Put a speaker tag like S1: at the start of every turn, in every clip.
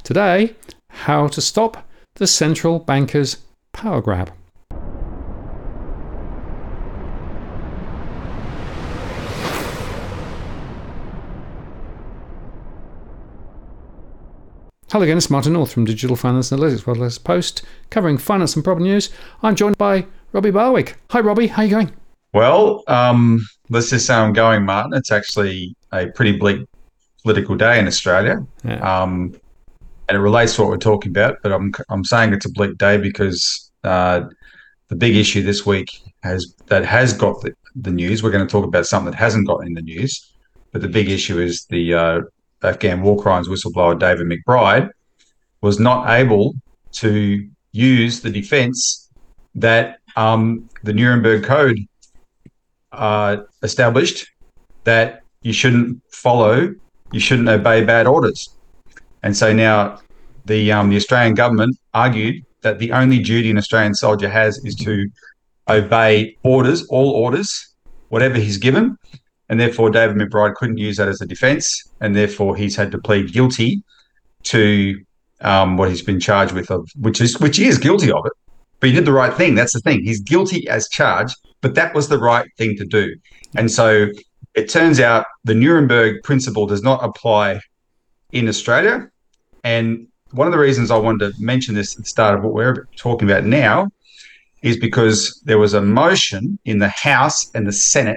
S1: Today, how to stop the central bankers' power grab. Hello again, it's Martin North from Digital Finance Analytics, World's Post, covering finance and property news. I'm joined by Robbie Barwick. Hi Robbie, how are you going?
S2: Well, let's just say I'm going, Martin. It's actually a pretty bleak political day in Australia,
S1: Yeah.
S2: and it relates to what we're talking about. But I'm saying it's a bleak day because the big issue this week has got the news. We're going to talk about something that hasn't got in the news, but the big issue is the Afghan war crimes whistleblower David McBride was not able to use the defence that the Nuremberg Code established, that you shouldn't obey bad orders. And so now the Australian government argued that the only duty an Australian soldier has is to obey orders, all orders, whatever he's given. And therefore, David McBride couldn't use that as a defence, and therefore he's had to plead guilty to what he's been charged with, which he is guilty of it. But he did the right thing. That's the thing. He's guilty as charged, but that was the right thing to do. And so it turns out the Nuremberg principle does not apply in Australia. And one of the reasons I wanted to mention this at the start of what we're talking about now is because there was a motion in the House and the Senate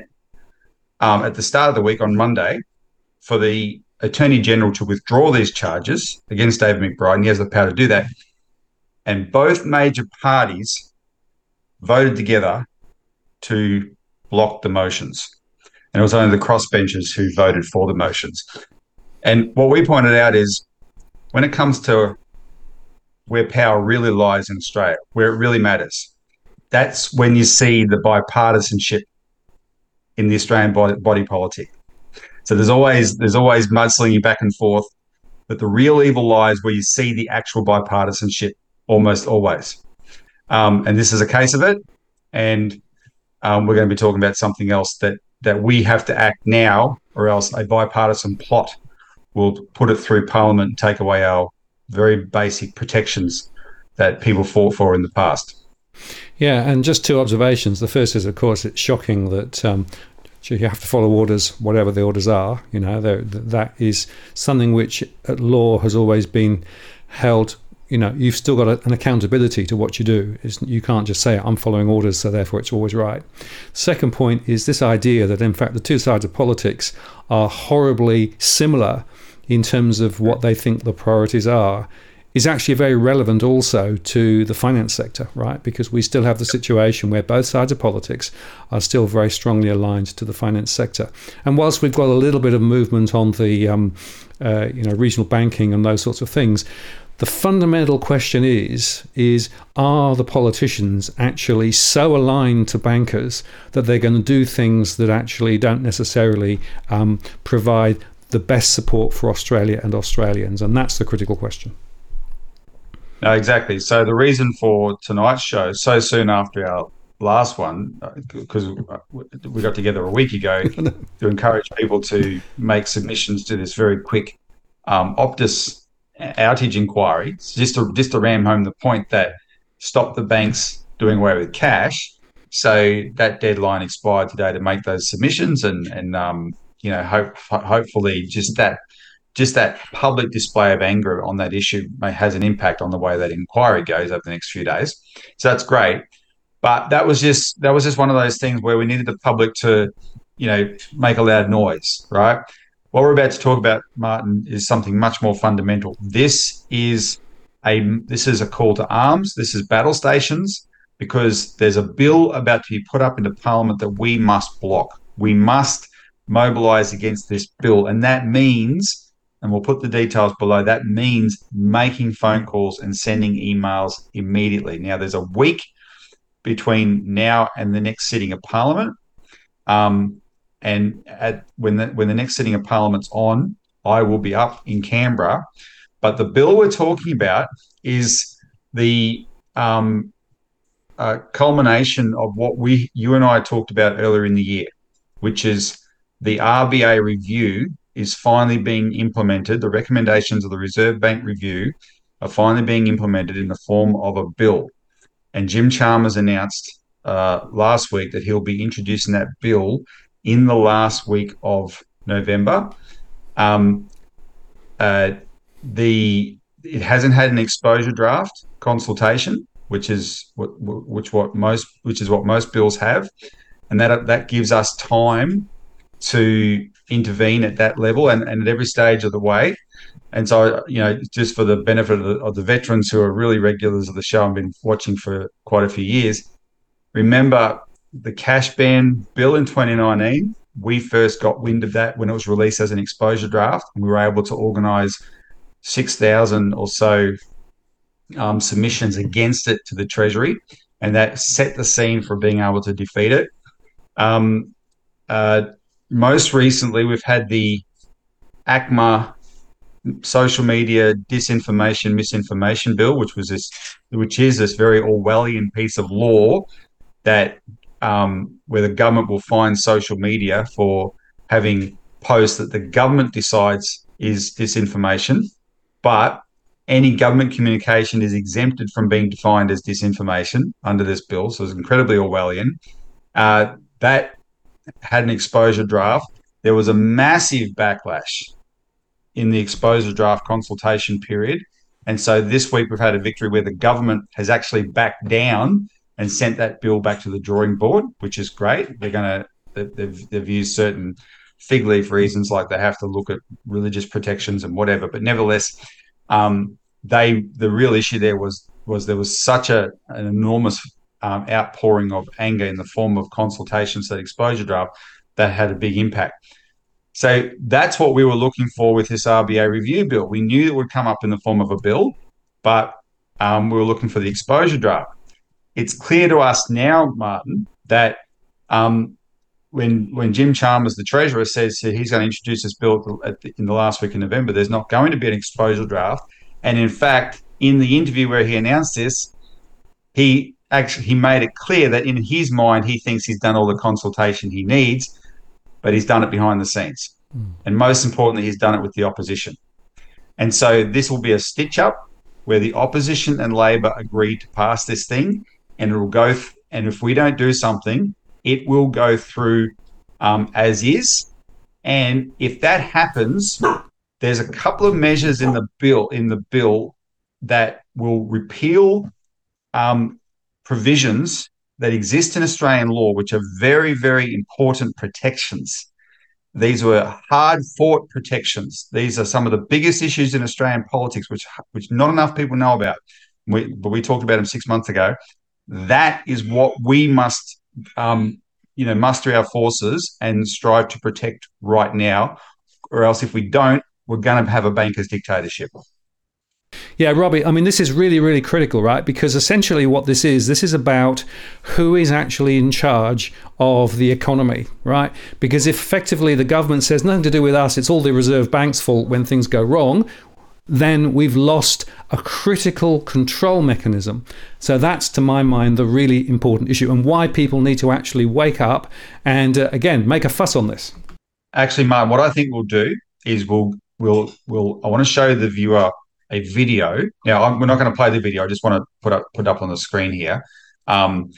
S2: at the start of the week on Monday for the Attorney General to withdraw these charges against David McBride, and he has the power to do that. And both major parties voted together to block the motions. And it was only the crossbenchers who voted for the motions. And what we pointed out is when it comes to where power really lies in Australia, where it really matters, that's when you see the bipartisanship in the Australian body politic. So there's always mudslinging back and forth, but the real evil lies where you see the actual bipartisanship almost always. And this is a case of it. And we're going to be talking about something else that we have to act now, or else a bipartisan plot will put it through Parliament and take away our very basic protections that people fought for in the past.
S1: Yeah, and just two observations. The first is, of course, it's shocking that you have to follow orders, whatever the orders are. You know, that is something which at law has always been held. You know, you've still got an accountability to what you do. You can't just say, I'm following orders, so therefore it's always right. Second point is this idea that, in fact, the two sides of politics are horribly similar in terms of what they think the priorities are, is actually very relevant also to the finance sector, right? Because we still have the situation where both sides of politics are still very strongly aligned to the finance sector. And whilst we've got a little bit of movement on the regional banking and those sorts of things, the fundamental question is are the politicians actually so aligned to bankers that they're going to do things that actually don't necessarily provide the best support for Australia and Australians? And that's the critical question.
S2: No, exactly. So the reason for tonight's show, so soon after our last one, because we got together a week ago to encourage people to make submissions to this very quick Optus outage inquiry, just to ram home the point that stop the banks doing away with cash. So that deadline expired today to make those submissions, and hopefully just that public display of anger on that issue has an impact on the way that inquiry goes over the next few days. So that's great. But that was just one of those things where we needed the public to, make a loud noise, right? What we're about to talk about, Martin, is something much more fundamental. This is a call to arms. This is battle stations, because there's a bill about to be put up into Parliament that we must block. We must mobilise against this bill, and that means, and we'll put the details below, that means making phone calls and sending emails immediately. Now, there's a week between now and the next sitting of Parliament. And when the next sitting of Parliament's on, I will be up in Canberra. But the bill we're talking about is the culmination of what you and I talked about earlier in the year, which is the RBA review is finally being implemented. The recommendations of the Reserve Bank review are finally being implemented in the form of a bill. And Jim Chalmers announced last week that he'll be introducing that bill in the last week of November. It hasn't had an exposure draft consultation, which is what most bills have, and that gives us time to intervene at that level and at every stage of the way. And so, just for the benefit of the veterans who are really regulars of the show and been watching for quite a few years, remember the cash ban bill in 2019. We first got wind of that when it was released as an exposure draft, and we were able to organise 6,000 or so submissions against it to the Treasury, and that set the scene for being able to defeat it. Most recently, we've had the ACMA social media disinformation, misinformation bill, which is this very Orwellian piece of law that where the government will fine social media for having posts that the government decides is disinformation, but any government communication is exempted from being defined as disinformation under this bill. So it's incredibly Orwellian. That had an exposure draft. There was a massive backlash in the exposure draft consultation period. And so this week we've had a victory where the government has actually backed down and sent that bill back to the drawing board, which is great. They've used certain fig leaf reasons, like they have to look at religious protections and whatever. But nevertheless, the real issue there was there was such an enormous outpouring of anger in the form of consultations, that exposure draft, that had a big impact. So that's what we were looking for with this RBA review bill. We knew it would come up in the form of a bill, but we were looking for the exposure draft. It's clear to us now, Martin, that when Jim Chalmers, the Treasurer, says he's going to introduce this bill in the last week in November, there's not going to be an exposure draft. And in fact, in the interview where he announced this, he made it clear that in his mind, he thinks he's done all the consultation he needs, but he's done it behind the scenes. And most importantly, he's done it with the opposition. And so this will be a stitch-up where the opposition and Labor agree to pass this thing, and it will go. And if we don't do something, it will go through as is. And if that happens, there's a couple of measures in the bill that will repeal provisions that exist in Australian law, which are very, very important protections. These were hard-fought protections. These are some of the biggest issues in Australian politics, which not enough people know about. But we talked about them 6 months ago. That is what we must, muster our forces and strive to protect right now, or else if we don't, we're going to have a banker's dictatorship.
S1: Yeah, Robbie, I mean, this is really, really critical, right? Because essentially what this is about who is actually in charge of the economy, right? Because if effectively the government says nothing to do with us, it's all the Reserve Bank's fault when things go wrong, then we've lost a critical control mechanism. So that's, to my mind, the really important issue, and why people need to actually wake up and, again, make a fuss on this.
S2: Actually, Martin, what I think we'll do is I want to show the viewer a video. Now, we're not going to play the video. I just want to put up on the screen here of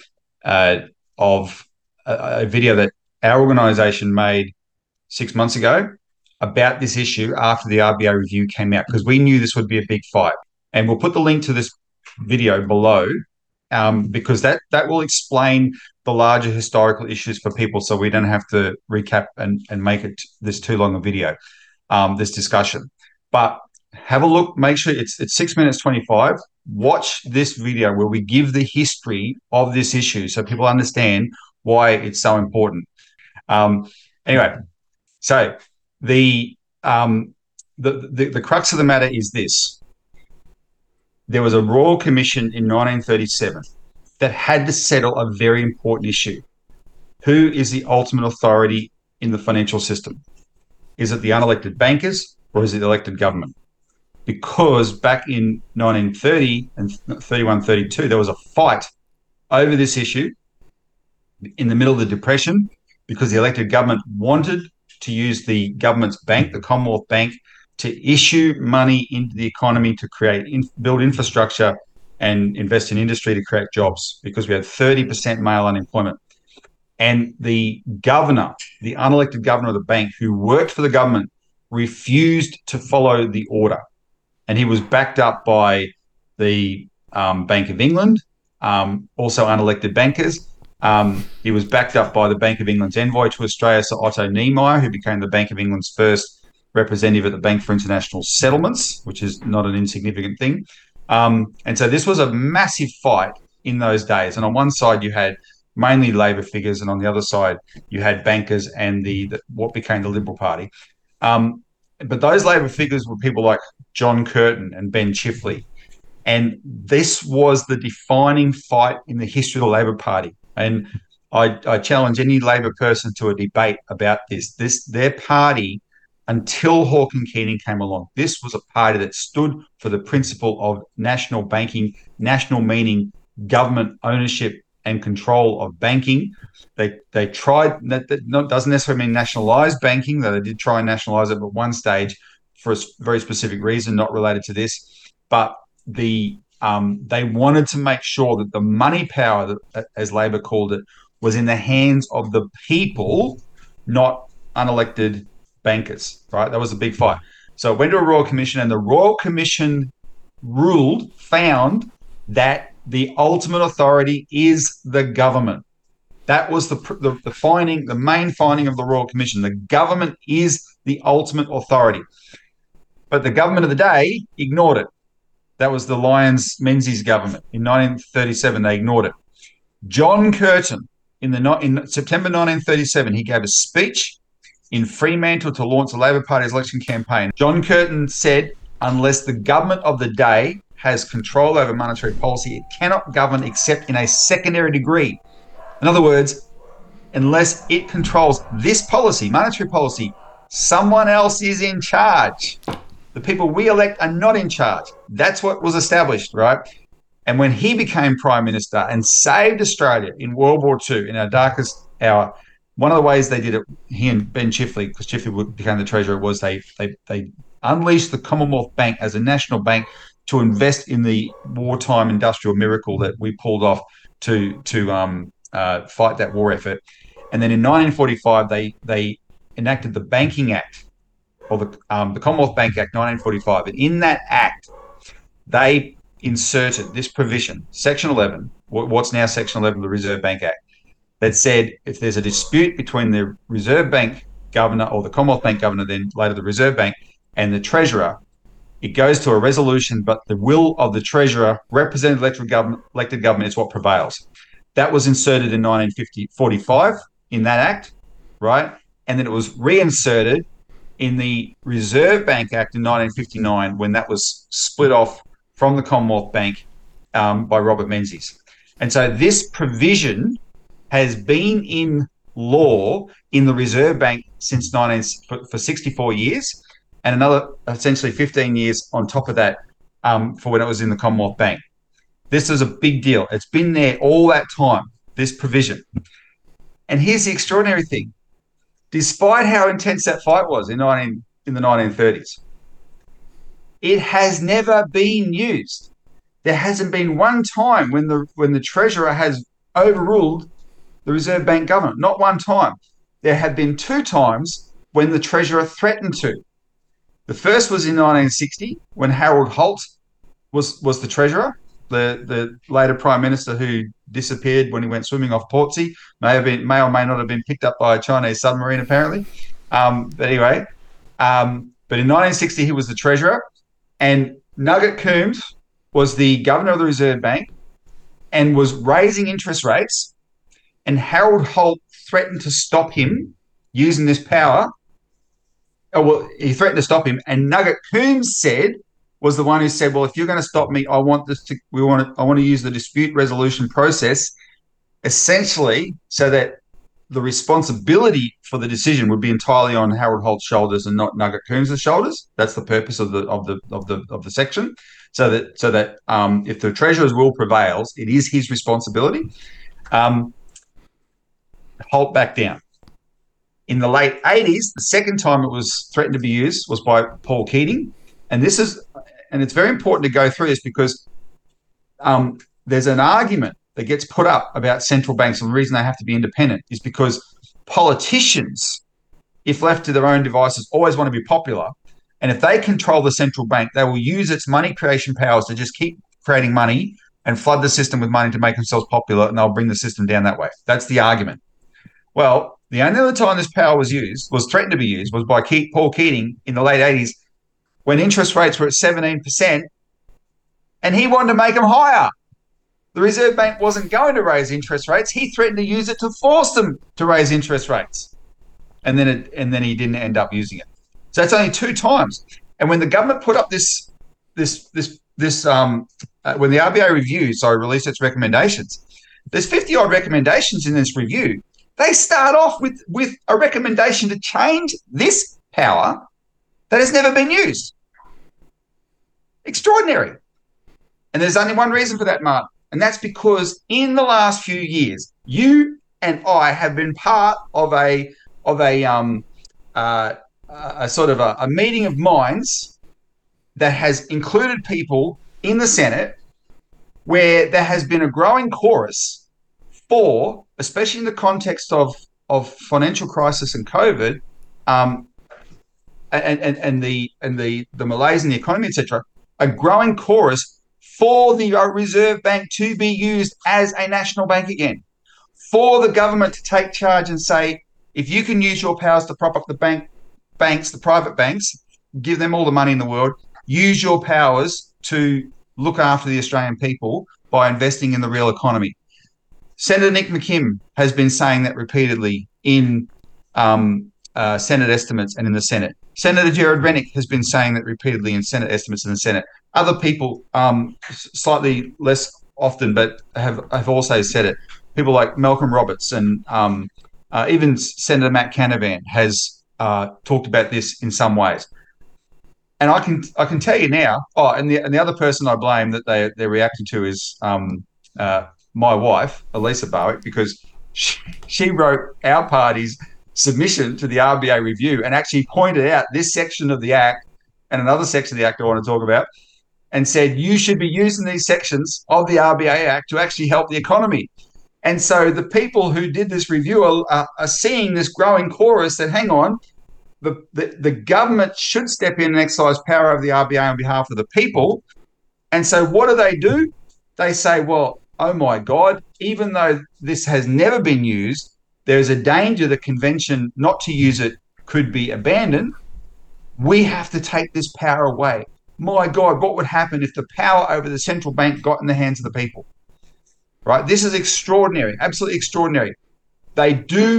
S2: a video that our organisation made 6 months ago about this issue after the RBA review came out, because we knew this would be a big fight. And we'll put the link to this video below because that will explain the larger historical issues for people, so we don't have to recap and make it this too long a video, this discussion. But have a look, make sure it's 6 minutes 25. Watch this video where we give the history of this issue so people understand why it's so important. Anyway, so the crux of the matter is this. There was a Royal Commission in 1937 that had to settle a very important issue. Who is the ultimate authority in the financial system? Is it the unelected bankers or is it the elected government? Because back in 1930 and 31, 32, there was a fight over this issue in the middle of the Depression because the elected government wanted to use the government's bank, the Commonwealth Bank, to issue money into the economy to build infrastructure and invest in industry to create jobs, because we had 30% male unemployment. And the governor, the unelected governor of the bank, who worked for the government, refused to follow the order. And he was backed up by the Bank of England, also unelected bankers. He was backed up by the Bank of England's envoy to Australia, Sir Otto Niemeyer, who became the Bank of England's first representative at the Bank for International Settlements, which is not an insignificant thing. And so this was a massive fight in those days. And on one side, you had mainly Labor figures, and on the other side, you had bankers and what became the Liberal Party. But those Labor figures were people like John Curtin and Ben Chifley. And this was the defining fight in the history of the Labor Party. And I challenge any Labor person to a debate about this. Their party, until Hawke and Keating came along, this was a party that stood for the principle of national banking, national meaning government ownership and control of banking. They tried, that doesn't necessarily mean nationalised banking, though they did try and nationalise it at one stage for a very specific reason, not related to this. But they wanted to make sure that the money power, as Labor called it, was in the hands of the people, not unelected bankers, right? That was a big fight. So it went to a Royal Commission, and the Royal Commission found that the ultimate authority is the government. That was the main finding of the Royal Commission. The government is the ultimate authority. But the government of the day ignored it. That was the Lyons-Menzies government. In 1937, they ignored it. John Curtin, in September 1937, he gave a speech in Fremantle to launch the Labor Party's election campaign. John Curtin said, unless the government of the day has control over monetary policy, it cannot govern except in a secondary degree. In other words, unless it controls this policy, monetary policy, someone else is in charge. The people we elect are not in charge. That's what was established, right? And when he became Prime Minister and saved Australia in World War II, in our darkest hour, one of the ways they did it, he and Ben Chifley, because Chifley became the treasurer, was they unleashed the Commonwealth Bank as a national bank to invest in the wartime industrial miracle that we pulled off to fight that war effort. And then in 1945, they enacted the Banking Act, or the Commonwealth Bank Act 1945. And in that act, they inserted this provision, Section 11, what's now Section 11 of the Reserve Bank Act, that said if there's a dispute between the Reserve Bank governor, or the Commonwealth Bank governor, then later the Reserve Bank, and the treasurer, it goes to a resolution, but the will of the treasurer, representative elected government, is what prevails. That was inserted in 1945 in that act, right? And then it was reinserted in the Reserve Bank Act in 1959 when that was split off from the Commonwealth Bank by Robert Menzies. And so this provision has been in law in the Reserve Bank for 64 years, and another essentially 15 years on top of that for when it was in the Commonwealth Bank. This is a big deal. It's been there all that time, this provision. And here's the extraordinary thing. Despite how intense that fight was in the 1930s, it has never been used. There hasn't been one time when the treasurer has overruled the Reserve Bank governor. Not one time. There have been two times when the treasurer threatened to. The first was in 1960 when Harold Holt was the treasurer, the later Prime Minister who disappeared when he went swimming off Portsea. May or may not have been picked up by a Chinese submarine, apparently. But anyway, but in 1960 he was the treasurer, and Nugget Coombs was the governor of the Reserve Bank and was raising interest rates, and Harold Holt threatened to stop him using this power. Oh, well, he threatened to stop him, and Nugget Coombs was the one who said, "Well, if you're going to stop me, I want to use the dispute resolution process, essentially, so that the responsibility for the decision would be entirely on Harold Holt's shoulders and not Nugget Coombs' shoulders." That's the purpose of the section, so that if the treasurer's will prevails, it is his responsibility. Holt backed down. In the late 80s, the second time it was threatened to be used was by Paul Keating. And it's very important to go through this because there's an argument that gets put up about central banks, and the reason they have to be independent is because politicians, if left to their own devices, always want to be popular. And if they control the central bank, they will use its money creation powers to just keep creating money and flood the system with money to make themselves popular, and they'll bring the system down that way. That's the argument. Well, the only other time this power was threatened to be used, was by Paul Keating in the late 80s when interest rates were at 17%, and he wanted to make them higher. The Reserve Bank wasn't going to raise interest rates. He threatened to use it to force them to raise interest rates. And then he didn't end up using it. So that's only 2 times. And when the government put up when the RBA review, released its recommendations, there's 50 odd recommendations in this review. They start off with a recommendation to change this power that has never been used. Extraordinary. And there's only one reason for that, Martin, and that's because in the last few years, you and I have been part of a sort of a meeting of minds that has included people in the Senate where there has been a growing chorus for, especially in the context of financial crisis and COVID, and the malaise in the economy, etc., a growing chorus for the Reserve Bank to be used as a national bank again, for the government to take charge and say, if you can use your powers to prop up the banks, the private banks, give them all the money in the world, use your powers to look after the Australian people by investing in the real economy. Senator Nick McKim has been saying that repeatedly in Senate estimates and in the Senate. Senator Gerard Rennick has been saying that repeatedly in Senate estimates in the Senate. Other people, slightly less often, but have also said it. People like Malcolm Roberts and even Senator Matt Canavan has talked about this in some ways. And I can tell you now. Oh, and the other person I blame that they're reacting to is my wife, Elisa Barwick, because she wrote our party's submission to the RBA review and actually pointed out this section of the Act and another section of the Act I want to talk about, and said you should be using these sections of the RBA Act to actually help the economy. And so the people who did this review are seeing this growing chorus that, hang on, the government should step in and exercise power over the RBA on behalf of the people. And so what do? They say, well, oh my God, even though this has never been used, there's a danger the convention not to use it could be abandoned. We have to take this power away. My God, what would happen if the power over the central bank got in the hands of the people? Right? This is extraordinary, absolutely extraordinary. They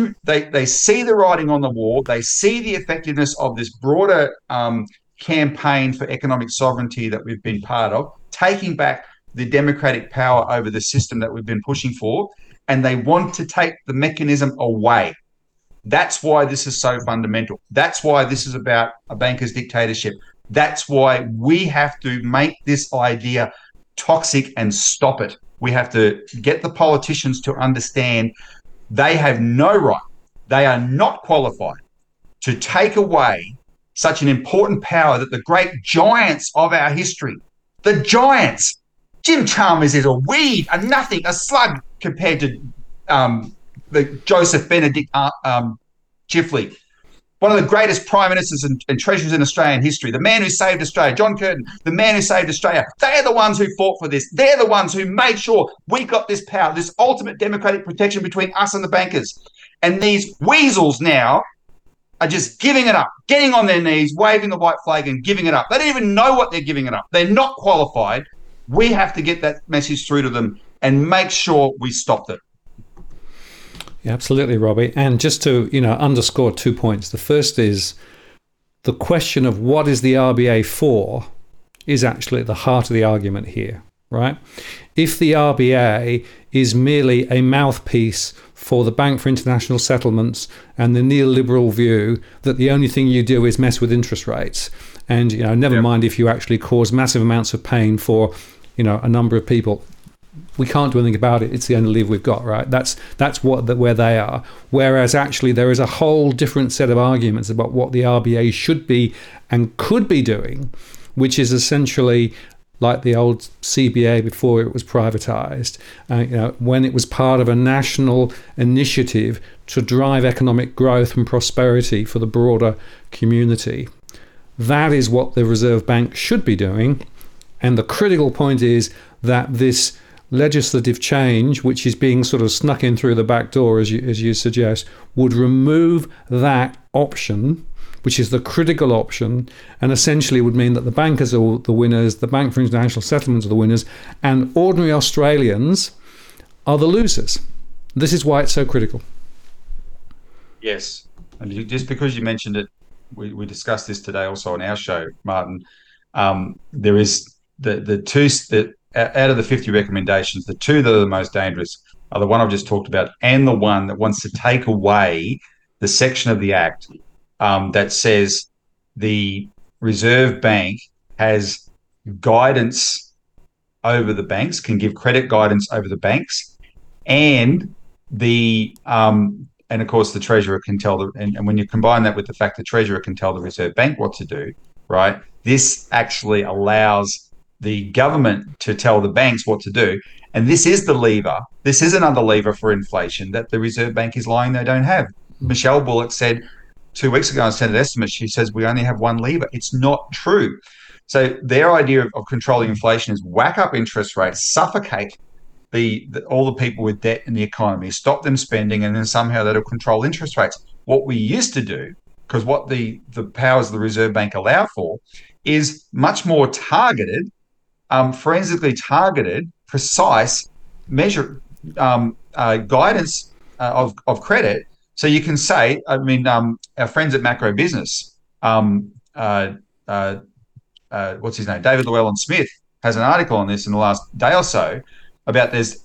S2: see the writing on the wall. They see the effectiveness of this broader campaign for economic sovereignty that we've been part of, taking back the democratic power over the system that we've been pushing for, and they want to take the mechanism away. That's why this is so fundamental. That's why this is about a banker's dictatorship. That's why we have to make this idea toxic and stop it. We have to get the politicians to understand they have no right, they are not qualified to take away such an important power that the great giants of our history, the giants, Jim Chalmers is a weed, a nothing, a slug compared to the Joseph Benedict Chifley, one of the greatest prime ministers and treasurers in Australian history, the man who saved Australia, John Curtin, the man who saved Australia. They're the ones who fought for this. They're the ones who made sure we got this power, this ultimate democratic protection between us and the bankers. And these weasels now are just giving it up, getting on their knees, waving the white flag and giving it up. They don't even know what they're giving it up. They're not qualified. We have to get that message through to them and make sure we stop it.
S1: Yeah, absolutely, Robbie. And just to, underscore 2 points. The first is the question of what is the RBA for is actually at the heart of the argument here, right? If the RBA is merely a mouthpiece for the Bank for International Settlements and the neoliberal view that the only thing you do is mess with interest rates, and never mind if you actually cause massive amounts of pain for a number of people, we can't do anything about it. It's the only lever we've got, right? That's where they are. Whereas actually there is a whole different set of arguments about what the RBA should be and could be doing, which is essentially like the old CBA before it was privatized, when it was part of a national initiative to drive economic growth and prosperity for the broader community. That is what the Reserve Bank should be doing. And the critical point is that this legislative change, which is being sort of snuck in through the back door, as you suggest, would remove that option, which is the critical option, and essentially would mean that the bankers are the winners, the Bank for International Settlements are the winners, and ordinary Australians are the losers. This is why it's so critical.
S2: Yes. And just because you mentioned it, we discussed this today also on our show, Martin. There is the two that out of the 50 recommendations, the two that are the most dangerous are the one I've just talked about, and the one that wants to take away the section of the Act that says the Reserve Bank has guidance over the banks, can give credit guidance over the banks, and and of course the Treasurer can tell and when you combine that with the fact the Treasurer can tell the Reserve Bank what to do, right? This actually allows the government to tell the banks what to do. And this is the lever. This is another lever for inflation that the Reserve Bank is lying they don't have. Michelle Bullock said 2 weeks ago on Senate estimates, she says we only have one lever. It's not true. So their idea of controlling inflation is whack up interest rates, suffocate all the people with debt in the economy, stop them spending, and then somehow that'll control interest rates. What we used to do, because what the powers of the Reserve Bank allow for, is much more targeted, forensically targeted, precise measure guidance of credit. So you can say, our friends at Macro Business, what's his name, David Llewellyn-Smith, has an article on this in the last day or so about there's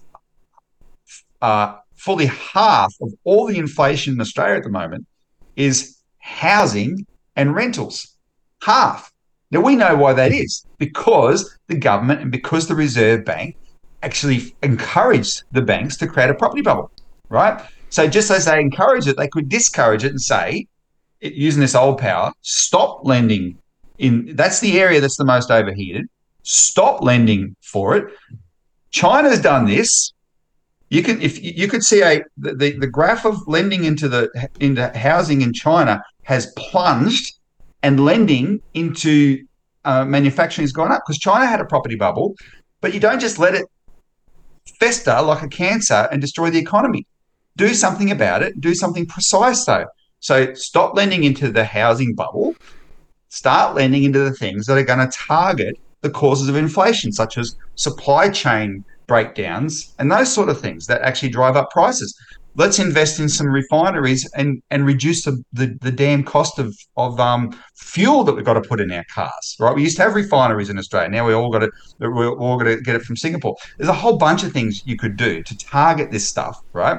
S2: fully half of all the inflation in Australia at the moment is housing and rentals. Half. Now, we know why that is, because the government and because the Reserve Bank actually encouraged the banks to create a property bubble, right? So just as they encourage it, they could discourage it and say, using this old power, stop lending in. That's the area that's the most overheated. Stop lending for it. China's done this. You could see the graph of lending into housing in China has plunged, and lending into manufacturing has gone up because China had a property bubble. But you don't just let it fester like a cancer and destroy the economy. Do something about it. Do something precise, though. So stop lending into the housing bubble. Start lending into the things that are going to target the causes of inflation, such as supply chain breakdowns and those sort of things that actually drive up prices. Let's invest in some refineries and reduce the damn cost of fuel that we've got to put in our cars. Right? We used to have refineries in Australia. Now we're all got to get it from Singapore. There's a whole bunch of things you could do to target this stuff. Right?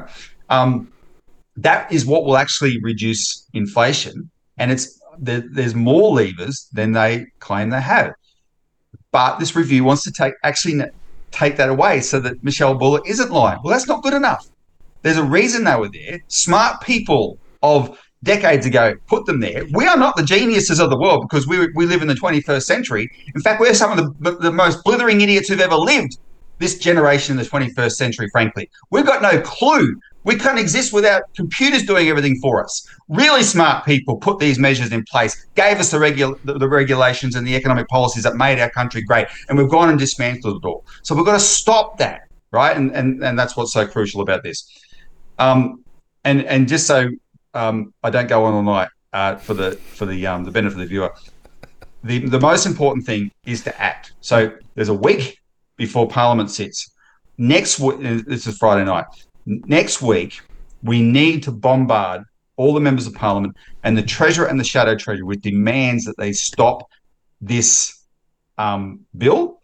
S2: That is what will actually reduce inflation, and there's more levers than they claim they have. But this review wants to take that away so that Michelle Bullock isn't lying. Well, that's not good enough. There's a reason they were there. Smart people of decades ago put them there. We are not the geniuses of the world because we live in the 21st century. In fact, we're some of the most blithering idiots who've ever lived, this generation in the 21st century, frankly. We've got no clue. We can't exist without computers doing everything for us. Really smart people put these measures in place, gave us the regulations and the economic policies that made our country great, and we've gone and dismantled it all. So we've got to stop that, right? And that's what's so crucial about this. And just so I don't go on all night for the benefit of the viewer, the most important thing is to act. So there's a week before Parliament sits. Next week, this is Friday night. Next week, we need to bombard all the members of Parliament and the Treasurer and the Shadow Treasurer with demands that they stop this bill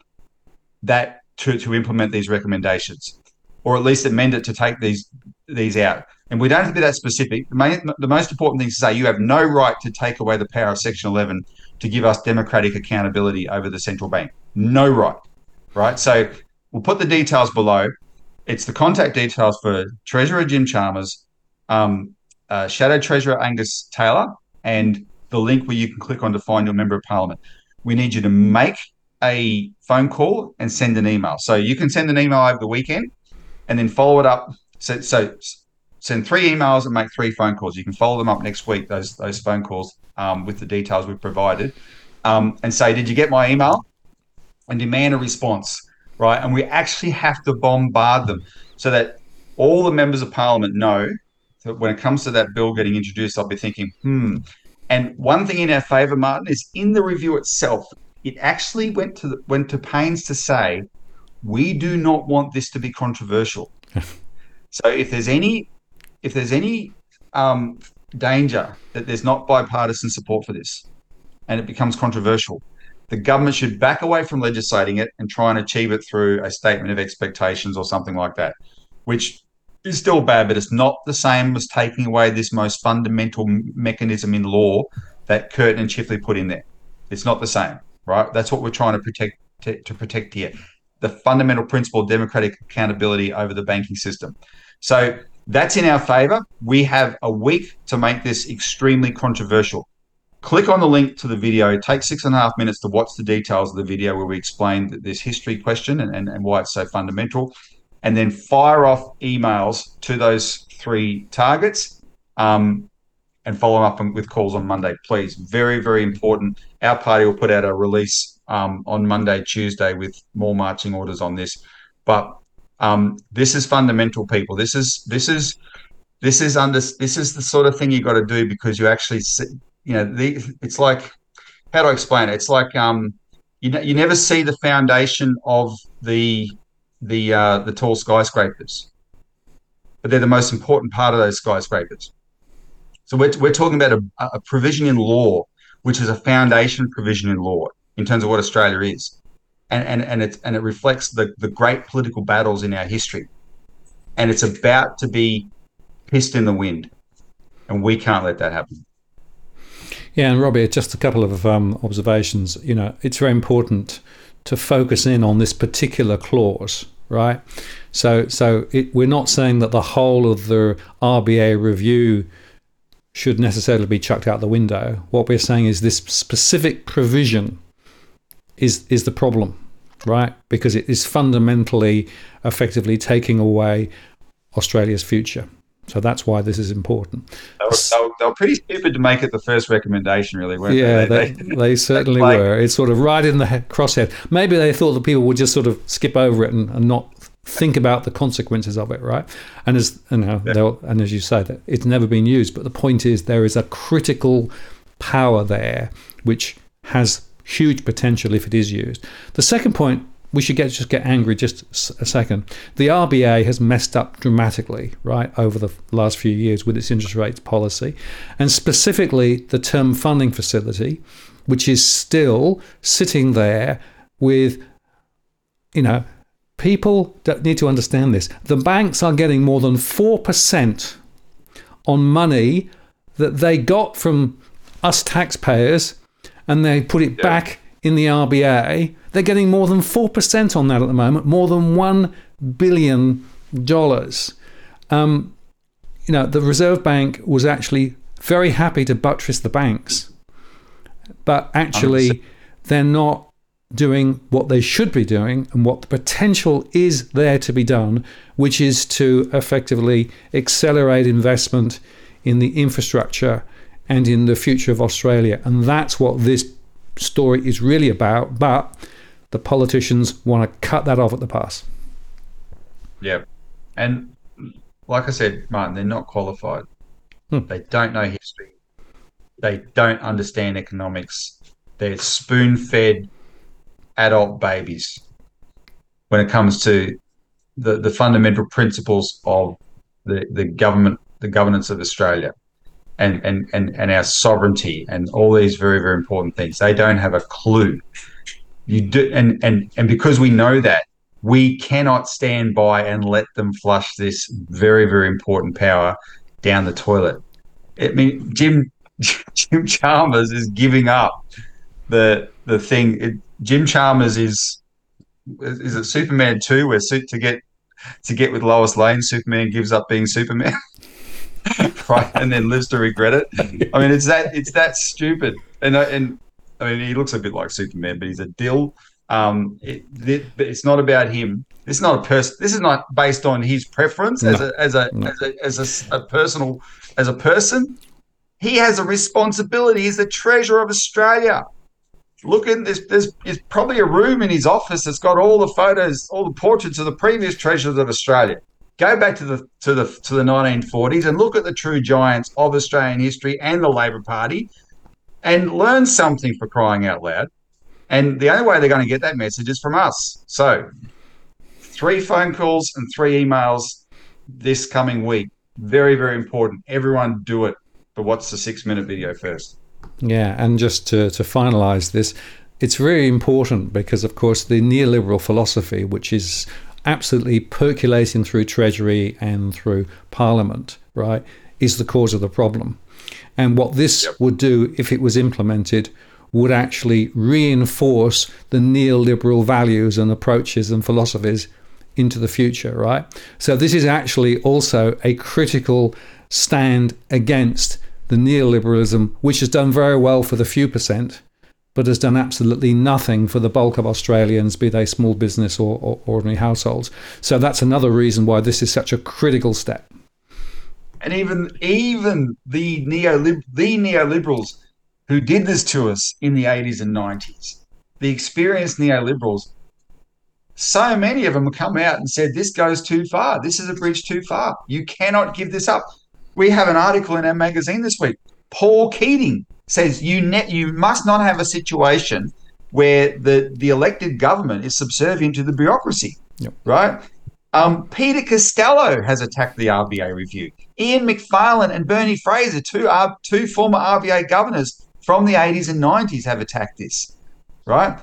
S2: to implement these recommendations, or at least amend it to take these out. And we don't have to be that specific. The most important thing is to say you have no right to take away the power of Section 11 to give us democratic accountability over the central bank. No right, right? So we'll put the details below. It's the contact details for Treasurer Jim Chalmers, Shadow Treasurer Angus Taylor, and the link where you can click on to find your Member of Parliament. We need you to make a phone call and send an email. So you can send an email over the weekend and then follow it up. So send 3 emails and make 3 phone calls. You can follow them up next week, those phone calls, with the details we've provided, and say, did you get my email? And demand a response, right? And we actually have to bombard them so that all the members of Parliament know that when it comes to that bill getting introduced, I'll be thinking, And one thing in our favour, Martin, is in the review itself, it actually went to pains to say, we do not want this to be controversial. So if there's any danger that there's not bipartisan support for this and it becomes controversial, the government should back away from legislating it and try and achieve it through a statement of expectations or something like that, which is still bad, but it's not the same as taking away this most fundamental mechanism in law that Curtin and Chifley put in there. It's not the same, right? That's what we're trying to protect here. The fundamental principle of democratic accountability over the banking system. So that's in our favour. We have a week to make this extremely controversial. Click on the link to the video. It takes 6.5 minutes to watch the details of the video where we explain this history question and why it's so fundamental. And then fire off emails to those 3 targets and follow up with calls on Monday, please. Very, very important. Our party will put out a release on Monday, Tuesday with more marching orders on this. But this is fundamental, people. This is the sort of thing you got to do because you actually see, it's like, how do I explain it? It's like you never see the foundation of the tall skyscrapers, but they're the most important part of those skyscrapers. So we're talking about a provision in law, which is a foundation provision in law in terms of what Australia is, and it reflects the great political battles in our history, and it's about to be pissed in the wind, and we can't let that happen.
S1: Yeah, and Robbie, just a couple of observations. It's very important to focus in on this particular clause, right? So we're not saying that the whole of the RBA review should necessarily be chucked out the window. What we're saying is this specific provision is the problem, right? Because it is fundamentally, effectively taking away Australia's future. So that's why this is important.
S2: They were pretty stupid to make it the first recommendation, really, weren't
S1: they? Yeah, they certainly were. It's sort of right in the crosshair. Maybe they thought that people would just sort of skip over it and not think about the consequences of it, right? And as you say, that it's never been used. But the point is, there is a critical power there which has huge potential if it is used. The second point, we should just get angry just a second. The RBA has messed up dramatically, right, over the last few years with its interest rates policy, and specifically the term funding facility, which is still sitting there with, people don't need to understand this. The banks are getting more than 4% on money that they got from us taxpayers, and they put it back in the RBA. They're getting more than 4% on that at the moment, more than $1 billion. The Reserve Bank was actually very happy to buttress the banks, but actually they're not doing what they should be doing and what the potential is there to be done, which is to effectively accelerate investment in the infrastructure and in the future of Australia. And that's what this story is really about, but the politicians want to cut that off at the pass.
S2: Yeah. And like I said, Martin, they're not qualified. They don't know history. They don't understand economics. They're spoon-fed adult babies when it comes to the fundamental principles of the governance of Australia and our sovereignty and all these very, very important things. They don't have a clue. You do, and because we know that, we cannot stand by and let them flush this very, very important power down the toilet. I mean, Jim Chalmers is giving up the thing. Jim Chalmers is is it Superman 2 where to get with Lois Lane, Superman gives up being Superman, right, and then lives to regret it. I mean, it's that stupid. And I mean, he looks a bit like Superman, but he's a dill. But it's not about him. This is not a person. This is not based on his preference as a person. He has a responsibility. He's the treasurer of Australia. Look at this. There's probably a room in his office that's got all the photos, all the portraits of the previous treasurers of Australia. Go back to the 1940s and look at the true giants of Australian history and the Labor Party, and learn something, for crying out loud. And the only way they're going to get that message is from us. So 3 phone calls and 3 emails this coming week. Very, very important. Everyone do it. But watch the 6-minute video first.
S1: Yeah, and just to finalise this, it's very important because, of course, the neoliberal philosophy, which is absolutely percolating through Treasury and through Parliament, right, is the cause of the problem. And what this would do, if it was implemented, would actually reinforce the neoliberal values and approaches and philosophies into the future, right? So this is actually also a critical stand against the neoliberalism, which has done very well for the few percent, but has done absolutely nothing for the bulk of Australians, be they small business or ordinary households. So that's another reason why this is such a critical step.
S2: And even the neoliberals who did this to us in the 80s and 90s, the experienced neoliberals, so many of them have come out and said, this goes too far. This is a bridge too far. You cannot give this up. We have an article in our magazine this week. Paul Keating says you must not have a situation where the elected government is subservient to the bureaucracy, right? Peter Costello has attacked the RBA review. Ian Macfarlane and Bernie Fraser, two former RBA governors from the 80s and 90s, have attacked this, right?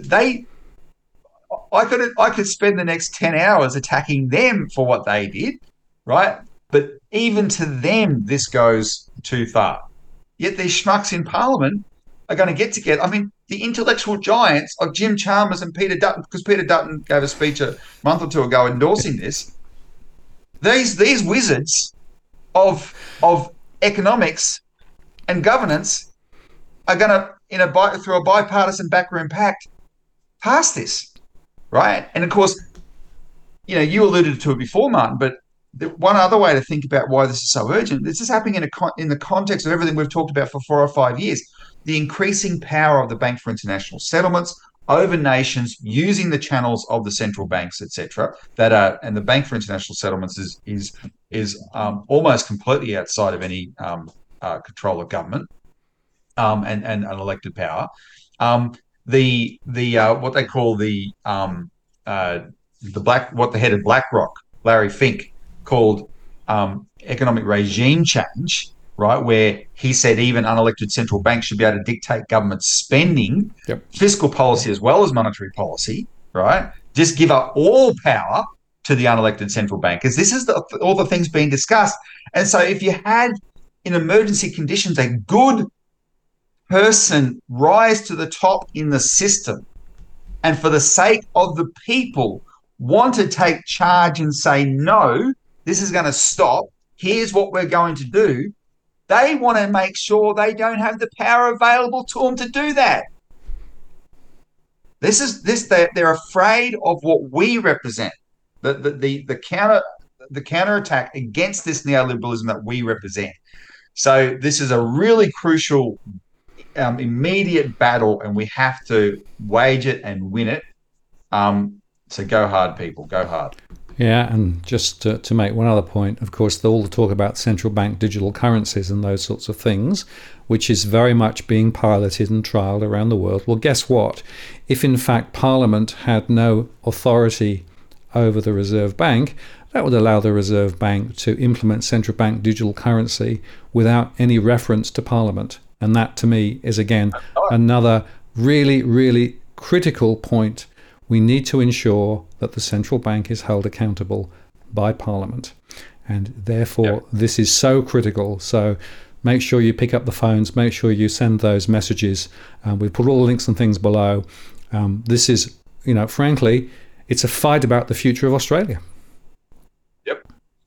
S2: I could spend the next 10 hours attacking them for what they did, right? But even to them, this goes too far. Yet these schmucks in Parliament are going to get together. I mean, the intellectual giants of Jim Chalmers and Peter Dutton, because Peter Dutton gave a speech a month or two ago endorsing this. These wizards of economics and governance are going to, through a bipartisan backroom pact, pass this, right? And of course, you alluded to it before, Martin, but one other way to think about why this is so urgent, this is happening in the context of everything we've talked about for 4 or 5 years, the increasing power of the Bank for International Settlements over nations using the channels of the central banks, etc. And the Bank for International Settlements is almost completely outside of any control of government and an elected power. What they call the head of BlackRock, Larry Fink, called economic regime change, right, where he said even unelected central banks should be able to dictate government spending, fiscal policy as well as monetary policy, right? Just give up all power to the unelected central bank, because this is all the things being discussed. And so if you had, in emergency conditions, a good person rise to the top in the system and for the sake of the people want to take charge and say, no, this is going to stop, here's what we're going to do, they want to make sure they don't have the power available to them to do that. They're afraid of what we represent, the counterattack against this neoliberalism that we represent. So this is a really crucial immediate battle, and we have to wage it and win it. So go hard, people, go hard.
S1: Yeah, and just to make one other point, of course, all the talk about central bank digital currencies and those sorts of things, which is very much being piloted and trialled around the world. Well, guess what? If in fact Parliament had no authority over the Reserve Bank, that would allow the Reserve Bank to implement central bank digital currency without any reference to Parliament. And that, to me, is, again, another really, really critical point. We need to ensure that the central bank is held accountable by Parliament. And therefore, this is so critical. So make sure you pick up the phones, make sure you send those messages. We've put all the links and things below. This is frankly, it's a fight about the future of Australia.
S2: Yep.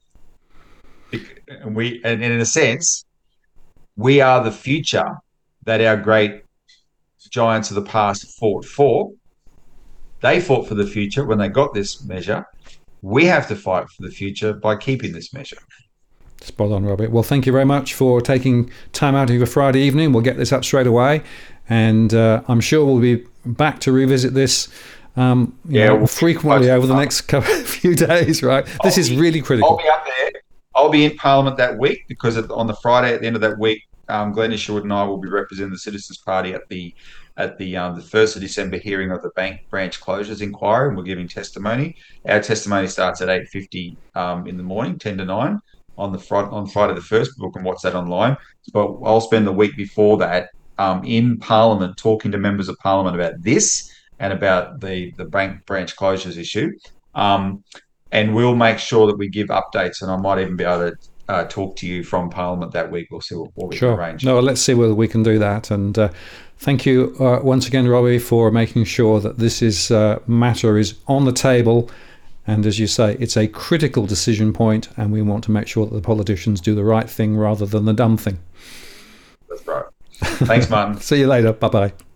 S2: And in a sense, we are the future that our great giants of the past fought for. They fought for the future when they got this measure. We have to fight for the future by keeping this measure.
S1: Spot on, Robbie. Well, thank you very much for taking time out of your Friday evening. We'll get this up straight away, and I'm sure we'll be back to revisit this frequently over the next few days, right? This is really critical.
S2: I'll be up there. I'll be in Parliament that week because on the Friday at the end of that week, Glenn Isherwood and I will be representing the Citizens Party at the 1st of December hearing of the bank branch closures inquiry, and we're giving testimony. Our testimony starts at 8:50 in the morning, 10 to 9 on Friday the 1st. People can watch that online. But I'll spend the week before that in Parliament talking to members of Parliament about this and about the bank branch closures issue. And we'll make sure that we give updates, and I might even be able to talk to you from Parliament that week. We'll see what we can arrange.
S1: No, let's see whether we can do that. And thank you once again, Robbie, for making sure that this matter is on the table. And as you say, it's a critical decision point, and we want to make sure that the politicians do the right thing rather than the dumb thing.
S2: That's right. Thanks, Martin.
S1: See you later. Bye-bye.